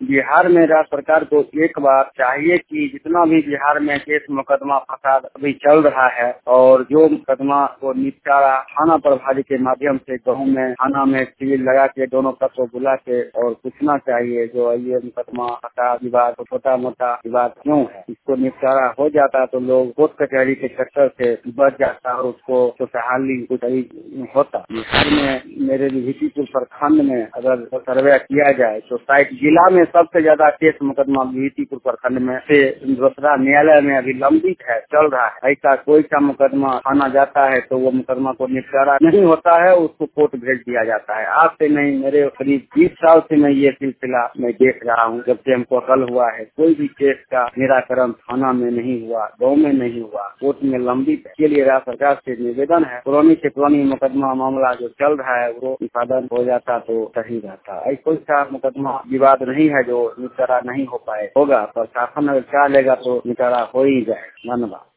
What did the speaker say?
बिहार में राज्य सरकार को एक बार चाहिए कि जितना भी बिहार में केस मुकदमा फसाद अभी चल रहा है और जो मुकदमा को निपटारा थाना प्रभारी के माध्यम से गाँव में थाना में सिविल लगा के दोनों पक्ष को बुला के और पूछना चाहिए जो ये मुकदमा फसाद विवाद छोटा मोटा विवाद क्यों है, इसको निपटारा हो जाता तो लोग कोर्ट कचहरी के चक्कर से बच जाता और उसको खुशहाली होता। बिहार में मेरे विभूतिपुर प्रखंड में अगर सर्वे किया जाए तो शायद जिला में सबसे ज्यादा केस मुकदमा विभूतिपुर प्रखंड में से दूसरा न्यायालय में अभी लंबित है, चल रहा है। ऐसा कोई सा मुकदमा थाना जाता है तो वो मुकदमा को निपटारा नहीं होता है, उसको कोर्ट भेज दिया जाता है। आज से नहीं, मेरे करीब 20 साल से मैं ये सिलसिला मैं देख रहा हूँ। जब से हमको अकल हुआ है कोई भी केस का निराकरण थाना में नहीं हुआ, गाँव में नहीं हुआ, कोर्ट में लंबित है। इसके लिए राज्य सरकार से निवेदन है पुरानी से पुरानी मुकदमा मामला जो चल रहा है वो निष्पादन हो जाता तो सही रहता। ऐसा कोई सा मुकदमा विवाद नहीं है जो निपटारा नहीं हो पाए, होगा। प्रशासन अगर चाह लेगा तो निपटारा हो ही जाए। धन्यवाद।